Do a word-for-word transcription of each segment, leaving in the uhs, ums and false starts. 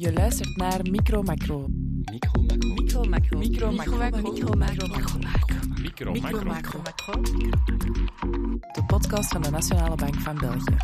Je luistert naar Micro Macro. Micro Macro. Micro Macro. Micro Macro. Micro Macro. Micro Macro. De podcast van de Nationale Bank van België.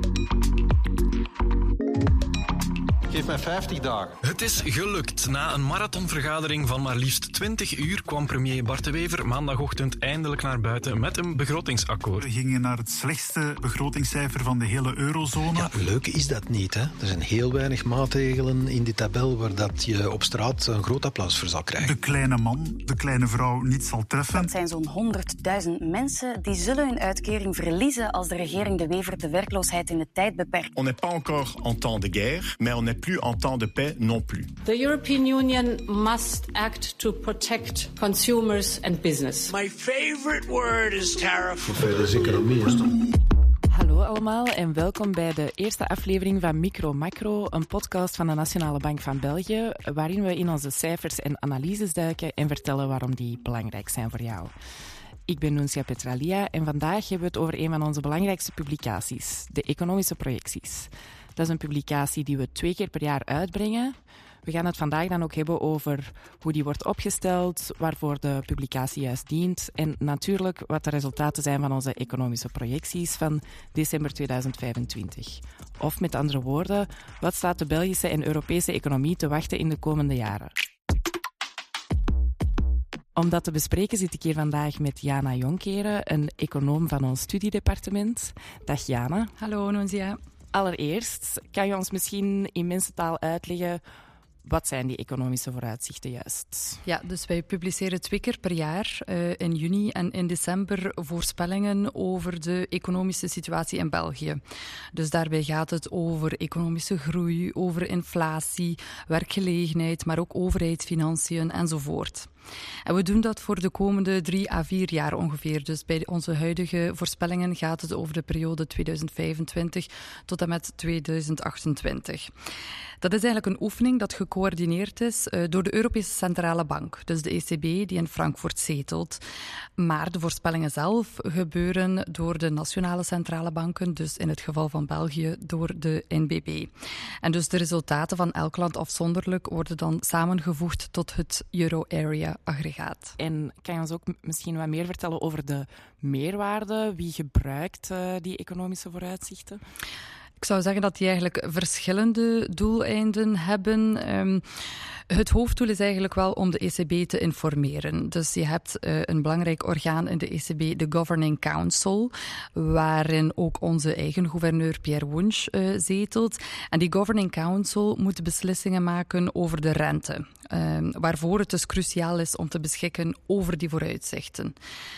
Geef mij vijftig dagen. Het is gelukt. Na een marathonvergadering van maar liefst twintig uur kwam premier Bart De Wever maandagochtend eindelijk naar buiten met een begrotingsakkoord. We gingen naar het slechtste begrotingscijfer van de hele eurozone. Ja, leuk is dat niet. Hè? Er zijn heel weinig maatregelen in die tabel waar dat je op straat een groot applaus voor zal krijgen. De kleine man, de kleine vrouw niet zal treffen. Dat zijn zo'n honderdduizend mensen die zullen hun uitkering verliezen als de regering De Wever de werkloosheid in de tijd beperkt. On n'est pas encore en temps de guerre, mais on n'est plus en temps de paix non plus. The European Union must act to protect consumers and business. My favorite word is tariff. Hallo allemaal en welkom bij de eerste aflevering van Micro Macro, een podcast van de Nationale Bank van België, waarin we in onze cijfers en analyses duiken en vertellen waarom die belangrijk zijn voor jou. Ik ben Nuncia Petralia en vandaag hebben we het over een van onze belangrijkste publicaties, de economische projecties. Dat is een publicatie die we twee keer per jaar uitbrengen. We gaan het vandaag dan ook hebben over hoe die wordt opgesteld, waarvoor de publicatie juist dient en natuurlijk wat de resultaten zijn van onze economische projecties van december tweeduizend vijfentwintig. Of met andere woorden, wat staat de Belgische en Europese economie te wachten in de komende jaren? Om dat te bespreken zit ik hier vandaag met Jana Jonkeren, een econoom van ons studiedepartement. Dag Jana. Hallo Nuncia. Allereerst, kan je ons misschien in mensentaal uitleggen, wat zijn die economische vooruitzichten juist? Ja, dus wij publiceren twee keer per jaar, uh, in juni en in december, voorspellingen over de economische situatie in België. Dus daarbij gaat het over economische groei, over inflatie, werkgelegenheid, maar ook overheidsfinanciën enzovoort. En we doen dat voor de komende drie à vier jaar ongeveer. Dus bij onze huidige voorspellingen gaat het over de periode tweeduizend vijfentwintig tot en met tweeduizend achtentwintig. Dat is eigenlijk een oefening dat gecoördineerd is uh, door de Europese Centrale Bank, dus de E C B, die in Frankfurt zetelt. Maar de voorspellingen zelf gebeuren door de nationale centrale banken, dus in het geval van België door de N B B. En dus de resultaten van elk land afzonderlijk worden dan samengevoegd tot het euro-area-aggregaat. En kan je ons ook misschien wat meer vertellen over de meerwaarde? Wie gebruikt uh, die economische vooruitzichten? Ik zou zeggen dat die eigenlijk verschillende doeleinden hebben. Um, het hoofddoel is eigenlijk wel om de E C B te informeren. Dus je hebt uh, een belangrijk orgaan in de E C B, de Governing Council, waarin ook onze eigen gouverneur Pierre Wunsch uh, zetelt. En die Governing Council moet beslissingen maken over de rente, um, waarvoor het dus cruciaal is om te beschikken over die vooruitzichten.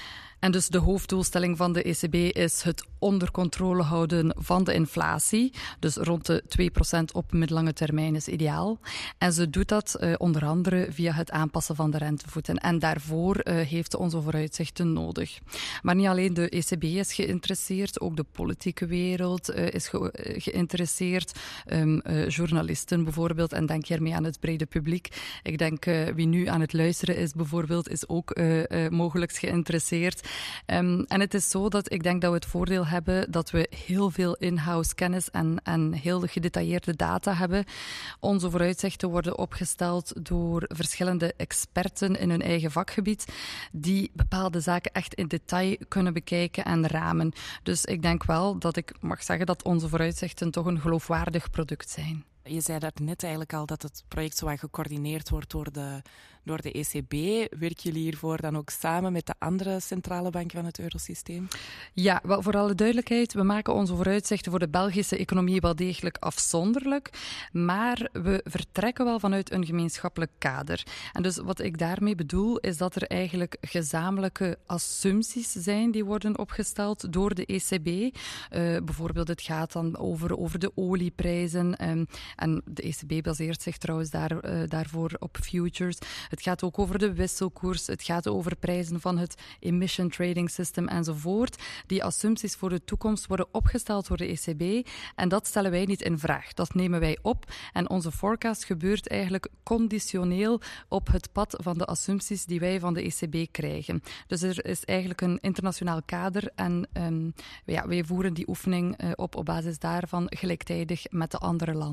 En dus de hoofddoelstelling van de E C B is het onder controle houden van de inflatie. Dus rond de twee procent op middellange termijn is ideaal. En ze doet dat uh, onder andere via het aanpassen van de rentevoeten. En daarvoor uh, heeft ze onze vooruitzichten nodig. Maar niet alleen de E C B is geïnteresseerd, ook de politieke wereld uh, is ge- uh, geïnteresseerd. Um, uh, journalisten bijvoorbeeld, en denk hiermee aan het brede publiek. Ik denk uh, wie nu aan het luisteren is bijvoorbeeld, is ook uh, uh, mogelijk geïnteresseerd. Um, en het is zo dat ik denk dat we het voordeel hebben dat we heel veel in-house kennis en, en heel gedetailleerde data hebben. Onze vooruitzichten worden opgesteld door verschillende experten in hun eigen vakgebied die bepaalde zaken echt in detail kunnen bekijken en ramen. Dus ik denk wel dat ik mag zeggen dat onze vooruitzichten toch een geloofwaardig product zijn. Je zei dat net eigenlijk al dat het project zo wat gecoördineerd wordt door de, door de E C B. Werken jullie hiervoor dan ook samen met de andere centrale banken van het eurosysteem? Ja, wel, voor alle duidelijkheid, we maken onze vooruitzichten voor de Belgische economie wel degelijk afzonderlijk, maar we vertrekken wel vanuit een gemeenschappelijk kader. En dus wat ik daarmee bedoel, is dat er eigenlijk gezamenlijke assumpties zijn die worden opgesteld door de E C B. Uh, bijvoorbeeld, het gaat dan over, over de olieprijzen. Um, En de E C B baseert zich trouwens daar, uh, daarvoor op futures. Het gaat ook over de wisselkoers. Het gaat over prijzen van het emission trading system enzovoort. Die assumpties voor de toekomst worden opgesteld door de E C B. En dat stellen wij niet in vraag. Dat nemen wij op. En onze forecast gebeurt eigenlijk conditioneel op het pad van de assumpties die wij van de E C B krijgen. Dus er is eigenlijk een internationaal kader. En um, ja, wij voeren die oefening uh, op op basis daarvan gelijktijdig met de andere landen.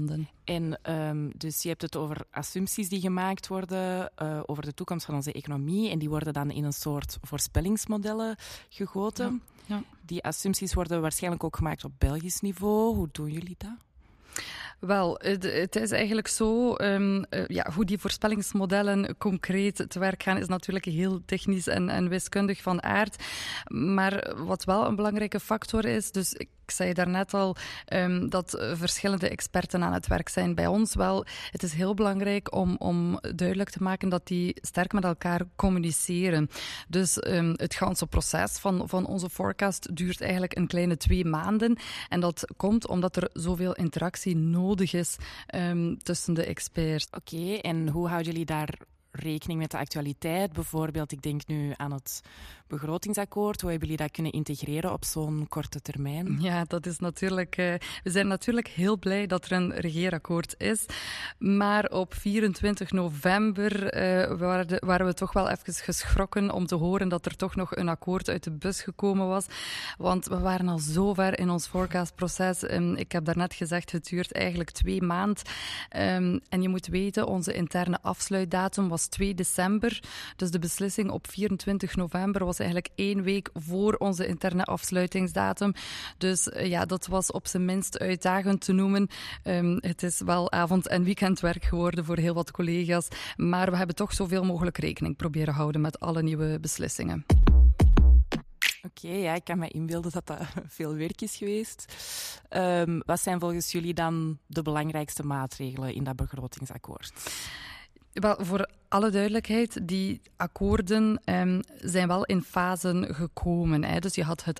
En um, dus je hebt het over assumpties die gemaakt worden uh, over de toekomst van onze economie en die worden dan in een soort voorspellingsmodellen gegoten. Ja, ja. Die assumpties worden waarschijnlijk ook gemaakt op Belgisch niveau. Hoe doen jullie dat? Wel, het, het is eigenlijk zo, um, uh, ja, hoe die voorspellingsmodellen concreet te werk gaan is natuurlijk heel technisch en, en wiskundig van aard. Maar wat wel een belangrijke factor is, dus ik zei daarnet al um, dat uh, verschillende experten aan het werk zijn bij ons. Wel, het is heel belangrijk om, om duidelijk te maken dat die sterk met elkaar communiceren. Dus um, het ganse proces van, van onze forecast duurt eigenlijk een kleine twee maanden. En dat komt omdat er zoveel interactie nodig is um, tussen de experts. Oké, okay, en hoe houden jullie daar rekening met de actualiteit? Bijvoorbeeld, ik denk nu aan het begrotingsakkoord. Hoe hebben jullie dat kunnen integreren op zo'n korte termijn? Ja, dat is natuurlijk... Uh, we zijn natuurlijk heel blij dat er een regeerakkoord is. Maar op vierentwintig november uh, waren, waren we toch wel even geschrokken om te horen dat er toch nog een akkoord uit de bus gekomen was. Want we waren al zo ver in ons forecastproces. Um, ik heb daarnet gezegd, het duurt eigenlijk twee maanden. Um, en je moet weten, onze interne afsluitdatum was twee december. Dus de beslissing op vierentwintig november was eigenlijk één week voor onze interne afsluitingsdatum. Dus uh, ja, dat was op zijn minst uitdagend te noemen. Um, het is wel avond- en weekendwerk geworden voor heel wat collega's. Maar we hebben toch zoveel mogelijk rekening proberen houden met alle nieuwe beslissingen. Oké, okay, ja, ik kan me inbeelden dat dat veel werk is geweest. Um, wat zijn volgens jullie dan de belangrijkste maatregelen in dat begrotingsakkoord? Wel, voor alle duidelijkheid, die akkoorden um, zijn wel in fasen gekomen. Hè. Dus je had het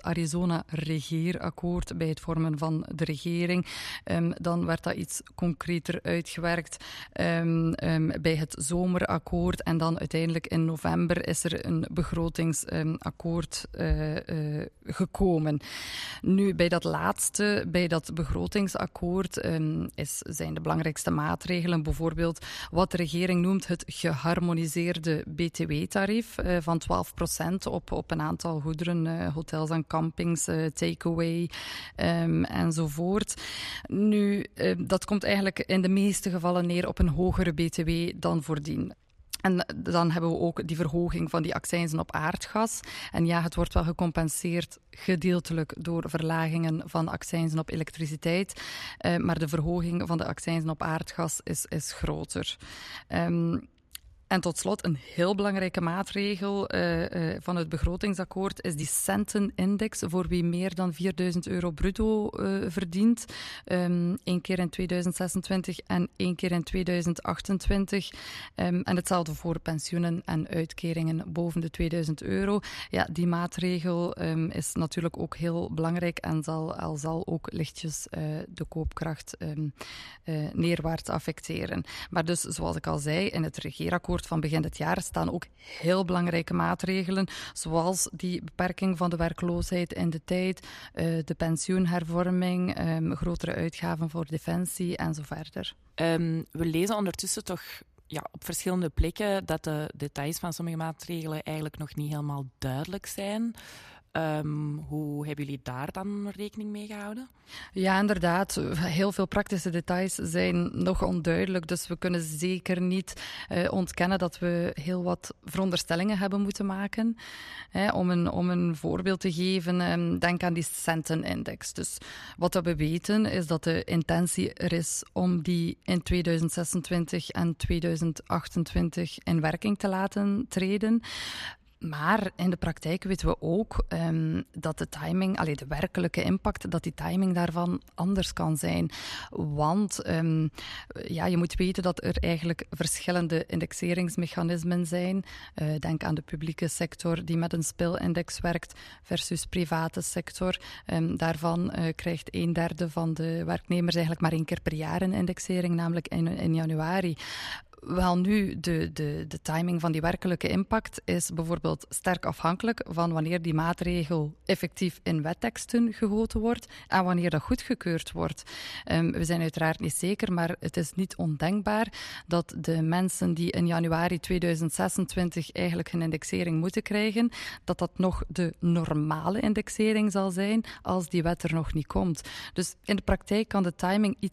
Arizona-regeerakkoord bij het vormen van de regering. Um, dan werd dat iets concreter uitgewerkt um, um, bij het zomerakkoord. En dan uiteindelijk in november is er een begrotingsakkoord um, uh, uh, gekomen. Nu, bij dat laatste, bij dat begrotingsakkoord, um, is, zijn de belangrijkste maatregelen bijvoorbeeld wat de regering noemt het geharmoniseerde B T W-tarief uh, van twaalf procent op, op een aantal goederen, uh, hotels en campings, uh, takeaway um, enzovoort. Nu, uh, dat komt eigenlijk in de meeste gevallen neer op een hogere B T W dan voordien. En dan hebben we ook die verhoging van die accijnzen op aardgas. En ja, het wordt wel gecompenseerd gedeeltelijk door verlagingen van accijnzen op elektriciteit. Uh, maar de verhoging van de accijnzen op aardgas is, is groter. Um, En tot slot, een heel belangrijke maatregel uh, uh, van het begrotingsakkoord is die centenindex voor wie meer dan vierduizend euro bruto uh, verdient. Um, Eén keer in tweeduizend zesentwintig en één keer in tweeduizend achtentwintig. Um, en hetzelfde voor pensioenen en uitkeringen boven de tweeduizend euro. Ja, die maatregel um, is natuurlijk ook heel belangrijk en zal, al zal ook lichtjes uh, de koopkracht um, uh, neerwaarts affecteren. Maar dus, zoals ik al zei, in het regeerakkoord van begin dit jaar staan ook heel belangrijke maatregelen, zoals die beperking van de werkloosheid in de tijd, uh, de pensioenhervorming, um, grotere uitgaven voor defensie en zo verder. Um, we lezen ondertussen toch ja, op verschillende plekken dat de details van sommige maatregelen eigenlijk nog niet helemaal duidelijk zijn. Um, hoe hebben jullie daar dan rekening mee gehouden? Ja, inderdaad. Heel veel praktische details zijn nog onduidelijk. Dus we kunnen zeker niet uh, ontkennen dat we heel wat veronderstellingen hebben moeten maken. Hè, om, een, om een voorbeeld te geven, um, denk aan die centenindex. Dus wat we weten is dat de intentie er is om die in tweeduizend zesentwintig en tweeduizend achtentwintig in werking te laten treden. Maar in de praktijk weten we ook um, dat de timing, allee, de werkelijke impact, dat die timing daarvan anders kan zijn. Want um, ja, je moet weten dat er eigenlijk verschillende indexeringsmechanismen zijn. Uh, denk aan de publieke sector die met een spilindex werkt versus private sector. Um, daarvan uh, krijgt een derde van de werknemers eigenlijk maar één keer per jaar een indexering, namelijk in, in januari. Wel nu, de, de, de timing van die werkelijke impact is bijvoorbeeld sterk afhankelijk van wanneer die maatregel effectief in wetteksten gegoten wordt en wanneer dat goedgekeurd wordt. Um, we zijn uiteraard niet zeker, maar het is niet ondenkbaar dat de mensen die in januari tweeduizend zesentwintig eigenlijk een indexering moeten krijgen, dat dat nog de normale indexering zal zijn als die wet er nog niet komt. Dus in de praktijk kan de timing iets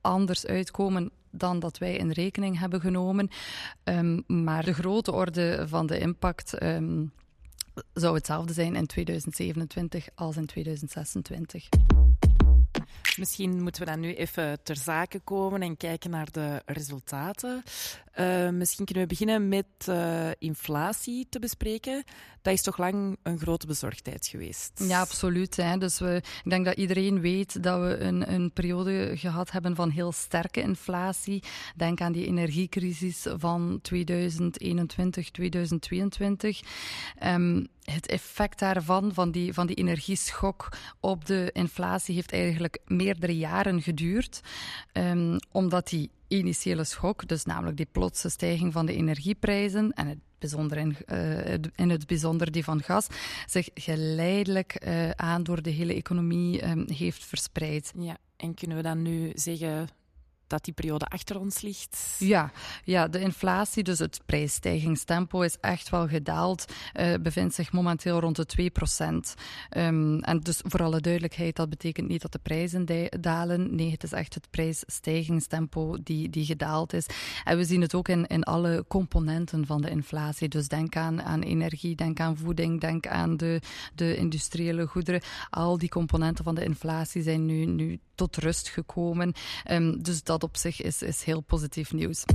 anders uitkomen dan dat wij in rekening hebben genomen. Um, maar de grote orde van de impact um, zou hetzelfde zijn in tweeduizend zevenentwintig als in tweeduizend zesentwintig. Misschien moeten we dan nu even ter zake komen en kijken naar de resultaten. Uh, misschien kunnen we beginnen met uh, inflatie te bespreken. Dat is toch lang een grote bezorgdheid geweest? Ja, absoluut. Hè. Dus we, ik denk dat iedereen weet dat we een, een periode gehad hebben van heel sterke inflatie. Denk aan die energiecrisis van tweeduizend eenentwintig, tweeduizend tweeëntwintig. Um, Het effect daarvan, van die, van die energieschok op de inflatie, heeft eigenlijk meerdere jaren geduurd. Um, omdat die initiële schok, dus namelijk die plotse stijging van de energieprijzen en het bijzonder in, uh, in het bijzonder die van gas, zich geleidelijk uh, aan door de hele economie um, heeft verspreid. Ja, en kunnen we dan nu zeggen dat die periode achter ons ligt? Ja, ja, de inflatie, dus het prijsstijgingstempo, is echt wel gedaald. Uh, bevindt zich momenteel rond de twee procent. Um, en dus voor alle duidelijkheid, dat betekent niet dat de prijzen di- dalen. Nee, het is echt het prijsstijgingstempo die, die gedaald is. En we zien het ook in, in alle componenten van de inflatie. Dus denk aan, aan energie, denk aan voeding, denk aan de, de industriële goederen. Al die componenten van de inflatie zijn nu, nu tot rust gekomen. Um, dus dat op zich is, is heel positief nieuws.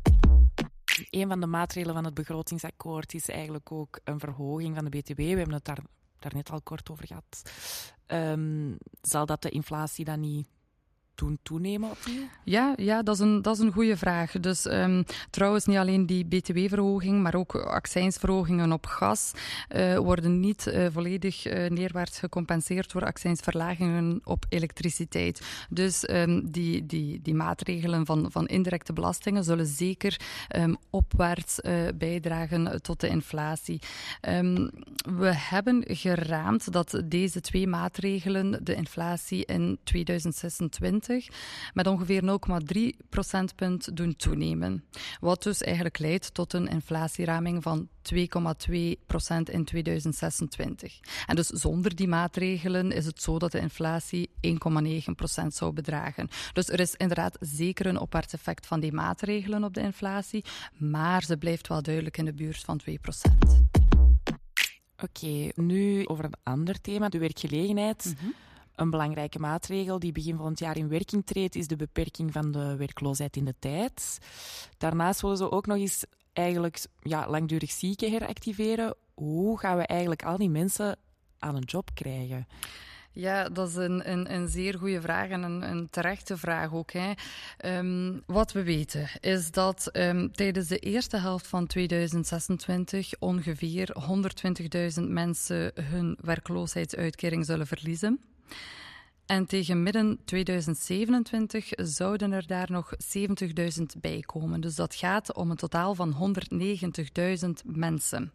Een van de maatregelen van het begrotingsakkoord is eigenlijk ook een verhoging van de B T W. We hebben het daar, daar net al kort over gehad. Um, zal dat de inflatie dan niet doen toenemen opnieuw? Ja, ja dat, is een, dat is een goede vraag. Dus um, trouwens, niet alleen die B T W-verhoging, maar ook accijnsverhogingen op gas uh, worden niet uh, volledig uh, neerwaarts gecompenseerd door accijnsverlagingen op elektriciteit. Dus um, die, die, die maatregelen van, van indirecte belastingen zullen zeker um, opwaarts uh, bijdragen tot de inflatie. Um, we hebben geraamd dat deze twee maatregelen de inflatie in tweeduizend zesentwintig met ongeveer nul komma drie procentpunt doen toenemen. Wat dus eigenlijk leidt tot een inflatieraming van twee komma twee procent in tweeduizend zesentwintig. En dus zonder die maatregelen is het zo dat de inflatie één komma negen procent zou bedragen. Dus er is inderdaad zeker een opwaarts effect van die maatregelen op de inflatie, maar ze blijft wel duidelijk in de buurt van twee procent. Oké, okay, nu over een ander thema, de werkgelegenheid. Mm-hmm. Een belangrijke maatregel die begin volgend jaar in werking treedt, is de beperking van de werkloosheid in de tijd. Daarnaast willen ze ook nog eens eigenlijk ja, langdurig zieken heractiveren. Hoe gaan we eigenlijk al die mensen aan een job krijgen? Ja, dat is een, een, een zeer goede vraag en een, een terechte vraag ook. Hè. Um, wat we weten is dat um, tijdens de eerste helft van tweeduizend zesentwintig ongeveer honderdtwintigduizend mensen hun werkloosheidsuitkering zullen verliezen. En tegen midden tweeduizend zevenentwintig zouden er daar nog zeventigduizend bij komen. Dus dat gaat om een totaal van honderdnegentigduizend mensen.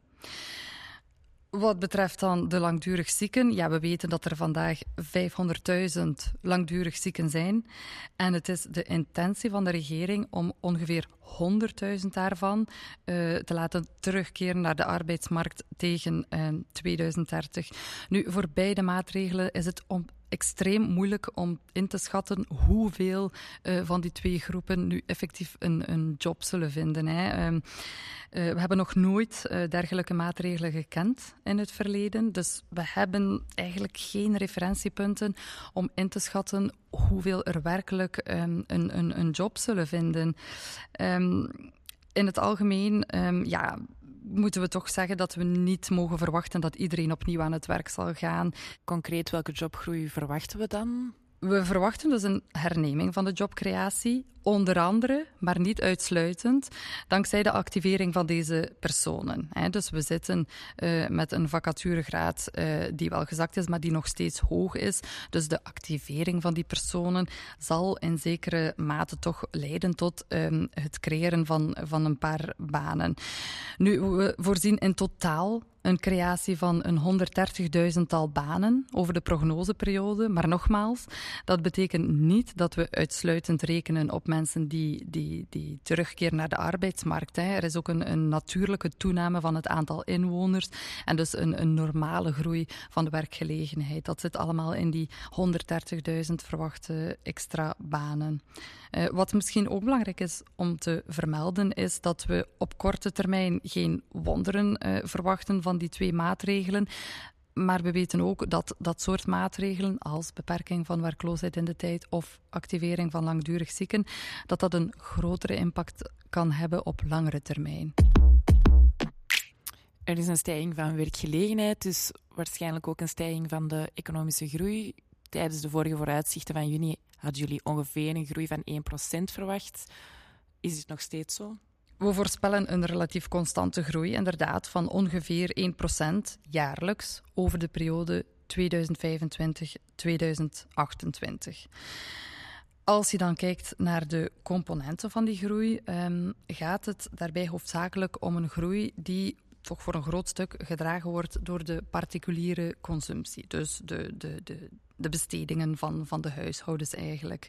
Wat betreft dan de langdurig zieken, ja, we weten dat er vandaag vijfhonderdduizend langdurig zieken zijn. En het is de intentie van de regering om ongeveer honderdduizend daarvan uh, te laten terugkeren naar de arbeidsmarkt tegen uh, tweeduizend dertig. Nu, voor beide maatregelen is het om extreem moeilijk om in te schatten hoeveel uh, van die twee groepen nu effectief een, een job zullen vinden. Hè. Um, uh, we hebben nog nooit uh, dergelijke maatregelen gekend in het verleden, dus we hebben eigenlijk geen referentiepunten om in te schatten hoeveel er werkelijk um, een, een, een job zullen vinden. Um, in het algemeen, um, ja... moeten we toch zeggen dat we niet mogen verwachten dat iedereen opnieuw aan het werk zal gaan. Concreet, welke jobgroei verwachten we dan? We verwachten dus een herneming van de jobcreatie, onder andere, maar niet uitsluitend, dankzij de activering van deze personen. Dus we zitten uh, met een vacaturegraad uh, die wel gezakt is, maar die nog steeds hoog is. Dus de activering van die personen zal in zekere mate toch leiden tot um, het creëren van, van een paar banen. Nu, we voorzien in totaal een creatie van een honderddertigduizendtal banen over de prognoseperiode. Maar nogmaals, dat betekent niet dat we uitsluitend rekenen op mensen die, die, die terugkeren naar de arbeidsmarkt. Hè. Er is ook een, een natuurlijke toename van het aantal inwoners en dus een, een normale groei van de werkgelegenheid. Dat zit allemaal in die honderddertigduizend verwachte extra banen. Uh, wat misschien ook belangrijk is om te vermelden, is dat we op korte termijn geen wonderen uh, verwachten van die twee maatregelen. Maar we weten ook dat dat soort maatregelen, als beperking van werkloosheid in de tijd of activering van langdurig zieken, dat dat een grotere impact kan hebben op langere termijn. Er is een stijging van werkgelegenheid, dus waarschijnlijk ook een stijging van de economische groei. Tijdens de vorige vooruitzichten van juni hadden jullie ongeveer een groei van één procent verwacht. Is het nog steeds zo? We voorspellen een relatief constante groei, inderdaad, van ongeveer één procent jaarlijks over de periode tweeduizend vijfentwintig tot tweeduizend achtentwintig. Als je dan kijkt naar de componenten van die groei, um, gaat het daarbij hoofdzakelijk om een groei die toch voor een groot stuk gedragen wordt door de particuliere consumptie. Dus de, de, de, de bestedingen van, van de huishoudens eigenlijk.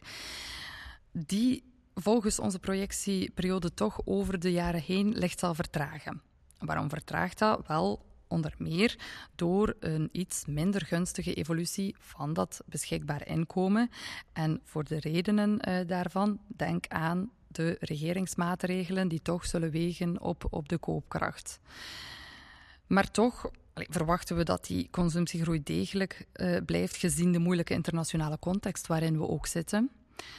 Die volgens onze projectieperiode toch over de jaren heen licht zal vertragen. Waarom vertraagt dat? Wel, onder meer door een iets minder gunstige evolutie van dat beschikbaar inkomen. En voor de redenen uh, daarvan, denk aan de regeringsmaatregelen die toch zullen wegen op, op de koopkracht. Maar toch allee, verwachten we dat die consumptiegroei degelijk uh, blijft, gezien de moeilijke internationale context waarin we ook zitten.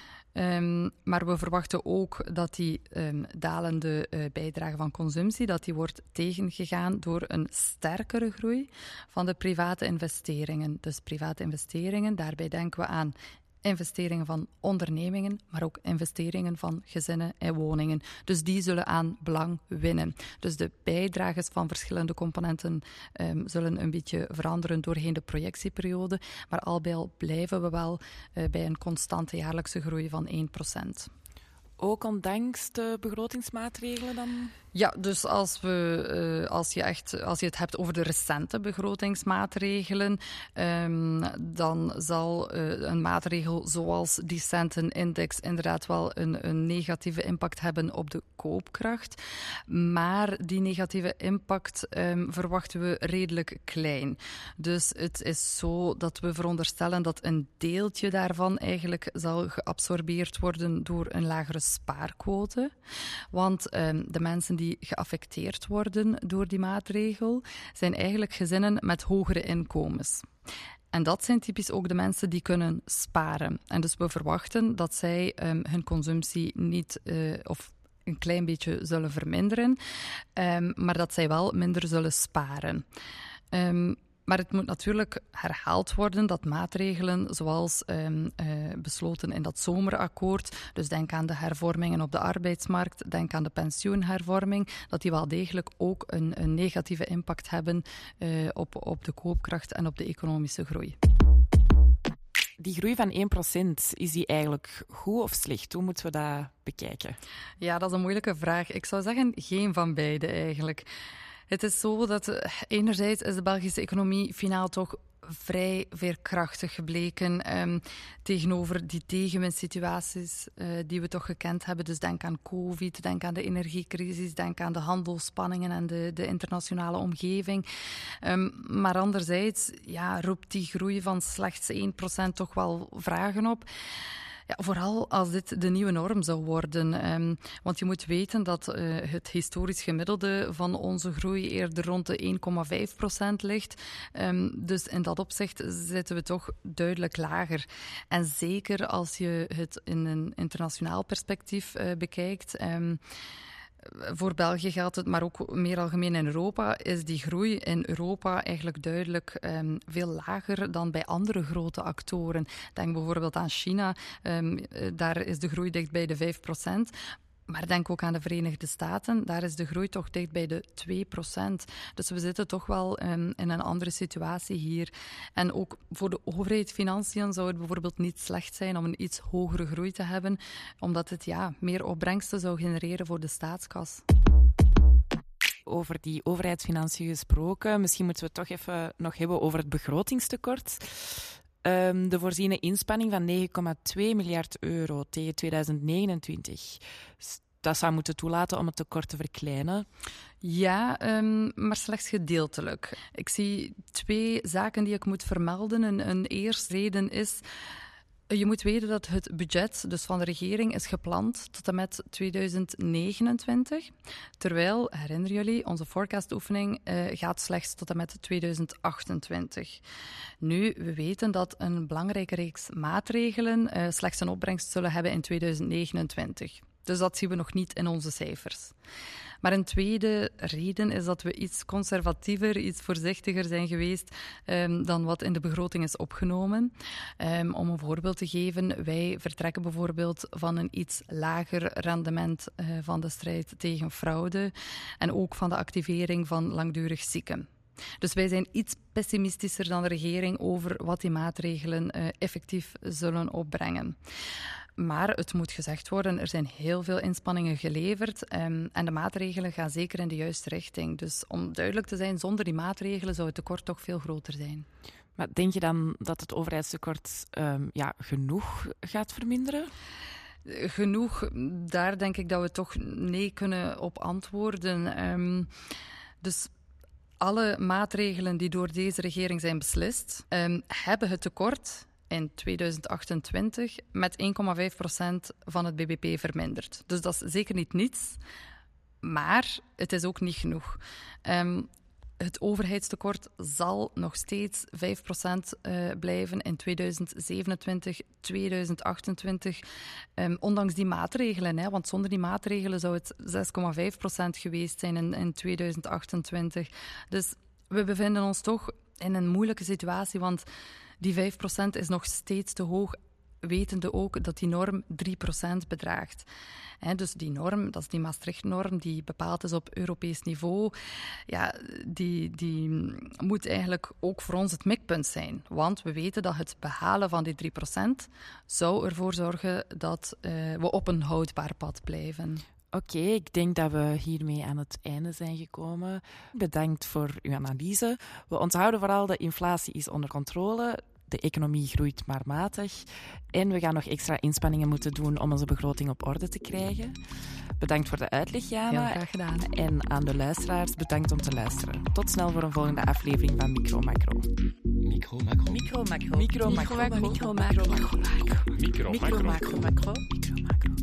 Um, maar we verwachten ook dat die um, dalende uh, bijdrage van consumptie dat die wordt tegengegaan door een sterkere groei van de private investeringen. Dus private investeringen, daarbij denken we aan investeringen van ondernemingen, maar ook investeringen van gezinnen en woningen. Dus die zullen aan belang winnen. Dus de bijdrages van verschillende componenten um, zullen een beetje veranderen doorheen de projectieperiode, maar al bij al blijven we wel uh, bij een constante jaarlijkse groei van één procent. Ook ondanks de begrotingsmaatregelen dan? Ja, dus als, we, uh, als, je echt, als je het hebt over de recente begrotingsmaatregelen, um, dan zal uh, een maatregel zoals die Centenindex inderdaad wel een, een negatieve impact hebben op de koopkracht. Maar die negatieve impact um, verwachten we redelijk klein. Dus het is zo dat we veronderstellen dat een deeltje daarvan eigenlijk zal geabsorbeerd worden door een lagere spaarquote. Want um, de mensen die geaffecteerd worden door die maatregel zijn eigenlijk gezinnen met hogere inkomens. En dat zijn typisch ook de mensen die kunnen sparen. En dus we verwachten dat zij um, hun consumptie niet uh, of een klein beetje zullen verminderen, um, maar dat zij wel minder zullen sparen. Um, Maar het moet natuurlijk herhaald worden dat maatregelen zoals um, uh, besloten in dat zomerakkoord, dus denk aan de hervormingen op de arbeidsmarkt, denk aan de pensioenhervorming, dat die wel degelijk ook een, een negatieve impact hebben uh, op, op de koopkracht en op de economische groei. Die groei van één procent, is die eigenlijk goed of slecht? Hoe moeten we dat bekijken? Ja, dat is een moeilijke vraag. Ik zou zeggen, geen van beide eigenlijk. Het is zo dat enerzijds is de Belgische economie finaal toch vrij veerkrachtig gebleken um, tegenover die tegenwindsituaties uh, die we toch gekend hebben. Dus denk aan COVID, denk aan de energiecrisis, denk aan de handelsspanningen en de, de internationale omgeving. Um, maar anderzijds ja, roept die groei van slechts één procent toch wel vragen op. Ja, vooral als dit de nieuwe norm zou worden. Um, want je moet weten dat uh, het historisch gemiddelde van onze groei eerder rond de één komma vijf procent ligt. Um, dus in dat opzicht zitten we toch duidelijk lager. En zeker als je het in een internationaal perspectief uh, bekijkt. Um, Voor België geldt het, maar ook meer algemeen in Europa, is die groei in Europa eigenlijk duidelijk um, veel lager dan bij andere grote actoren. Denk bijvoorbeeld aan China, um, daar is de groei dicht bij de vijf procent. Maar denk ook aan de Verenigde Staten, daar is de groei toch dicht bij de twee procent. Dus we zitten toch wel um, in een andere situatie hier. En ook voor de overheid financiën zou het bijvoorbeeld niet slecht zijn om een iets hogere groei te hebben, omdat het ja, meer opbrengsten zou genereren voor de staatskas. Over die overheidsfinanciën gesproken, misschien moeten we het toch even nog hebben over het begrotingstekort. Um, de voorziene inspanning van negen komma twee miljard euro tegen tweeduizend negenentwintig. Dat zou moeten toelaten om het tekort te verkleinen. Ja, um, maar slechts gedeeltelijk. Ik zie twee zaken die ik moet vermelden. Een, een eerste reden is... Je moet weten dat het budget dus van de regering is gepland tot en met tweeduizend negenentwintig. Terwijl, herinner jullie, onze forecastoefening uh, gaat slechts tot en met tweeduizend achtentwintig. Nu, we weten dat een belangrijke reeks maatregelen uh, slechts een opbrengst zullen hebben in tweeduizend negenentwintig. Dus dat zien we nog niet in onze cijfers. Maar een tweede reden is dat we iets conservatiever, iets voorzichtiger zijn geweest um, dan wat in de begroting is opgenomen. Um, om een voorbeeld te geven, wij vertrekken bijvoorbeeld van een iets lager rendement uh, van de strijd tegen fraude en ook van de activering van langdurig zieken. Dus wij zijn iets pessimistischer dan de regering over wat die maatregelen uh, effectief zullen opbrengen. Maar het moet gezegd worden, er zijn heel veel inspanningen geleverd um, en de maatregelen gaan zeker in de juiste richting. Dus om duidelijk te zijn, zonder die maatregelen zou het tekort toch veel groter zijn. Maar denk je dan dat het overheidstekort um, ja, genoeg gaat verminderen? Genoeg, daar denk ik dat we toch nee kunnen op antwoorden. Um, dus... Alle maatregelen die door deze regering zijn beslist, um, hebben het tekort in tweeduizend achtentwintig met één komma vijf procent van het B B P verminderd. Dus dat is zeker niet niets, maar het is ook niet genoeg. Um, Het overheidstekort zal nog steeds vijf procent uh, blijven in tweeduizend zevenentwintig, tweeduizend achtentwintig. Um, ondanks die maatregelen, hè, want zonder die maatregelen zou het zes komma vijf procent geweest zijn in, in tweeduizend achtentwintig. Dus we bevinden ons toch in een moeilijke situatie, want die vijf procent is nog steeds te hoog, wetende ook dat die norm drie procent bedraagt. He, dus die norm, dat is die Maastricht-norm, die bepaald is op Europees niveau, ja, die, die moet eigenlijk ook voor ons het mikpunt zijn. Want we weten dat het behalen van die drie procent zou ervoor zorgen dat uh, we op een houdbaar pad blijven. Oké, okay, ik denk dat we hiermee aan het einde zijn gekomen. Bedankt voor uw analyse. We onthouden vooral de inflatie is onder controle. De economie groeit maar matig. En we gaan nog extra inspanningen moeten doen om onze begroting op orde te krijgen. Bedankt voor de uitleg, Jana. Heel graag gedaan. En aan de luisteraars, bedankt om te luisteren. Tot snel voor een volgende aflevering van Micro Macro. Micro Macro. Micro Macro. Micro Macro. Micro Macro. Micro Macro. Micro Macro. Micro Macro. Micro Macro.